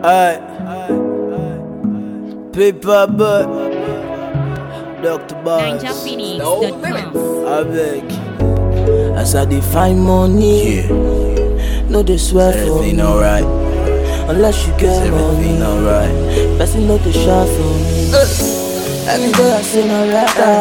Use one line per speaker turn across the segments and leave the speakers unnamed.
Paper but Dr. Bars.
NinjaPhoenix.com.
I beg. As I define money, no they swear for
Everything
me.
alright.
Unless you get
Everything
money,
alright.
person no they shout for me. Every day I say no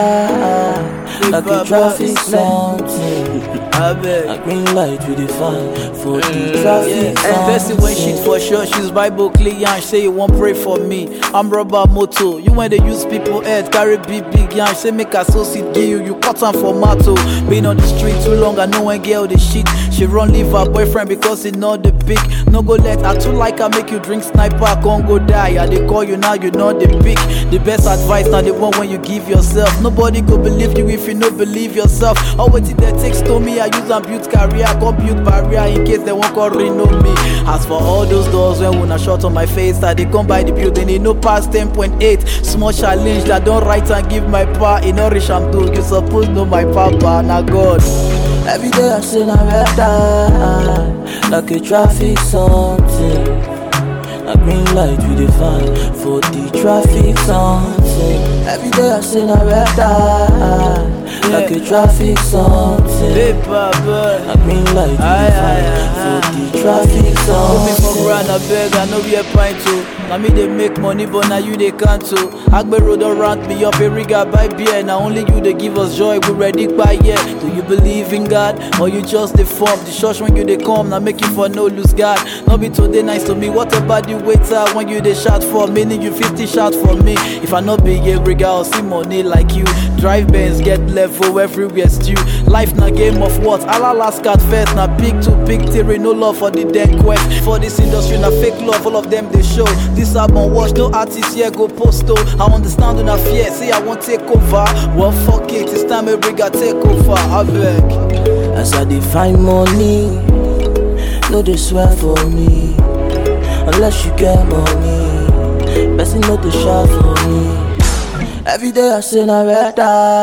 rap, like a traffic something.
I beg.
A green light with the fan for the traffic
Person when shit for sure, she's Bible clear and say you won't pray for me. I'm rubber moto. You when they use people head, carry big yarn. Say make associate give you, you cut on for mato. Been on the street too long, I know when girl the shit. She run leave her boyfriend because he know the pick. No go let her too like her make you drink sniper, can't go die. I they call you now, you know the pick. The best advice now the one when you give yourself. Nobody go believe you if you no believe yourself. All what it takes to me, I use and build career, come build barrier in case they won't call know me. As for all those doors when una shot on my face, that they come by the building, they no pass 10.8. Small challenge that don't write and give my power. In no rich I'm doing, you suppose know my papa, now God.
Every day I say na red eye, like a traffic something. A green light with the fan for the traffic something. Every day I say na red eye, like a traffic something.
Paper boy.
A green light with the fan for the traffic
Put me for
something.
grand, I beg, I know we a pint too. Now me they make money, but now you they can't too. Agbero don't rant me up, a rigger buy beer. Now only you they give us joy, we ready by year. Do you believe in God, or you just deform? The church when you they come, now make you for no lose God. Not be today nice to me, what about the waiter when you they shout for? Meaning you 50 shout for me. If I not be a rigger, I'll see money like you. Drive Benz, get level everywhere stew. Life na game of what? Allah last card first, na big to big theory, no love for the dead quest. For this industry, na fake love, all of them they show. This album watch, no artist here go posto. I understand when I fear, say I won't take over. Well fuck it, it's time a rigger take over, I beg.
As I define money, no they swear for me. Unless you get money, person no they shout for me. Every day I say na red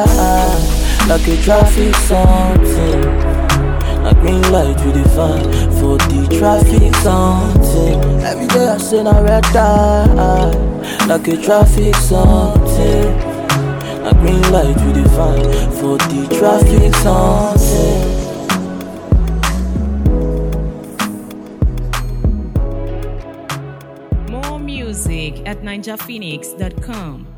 eye, like a traffic something. A green light with the fan for the traffic something. Every day I say na red eye, like a traffic something. A green light with the fan for the traffic something.
More music at NinjaPhoenix.com.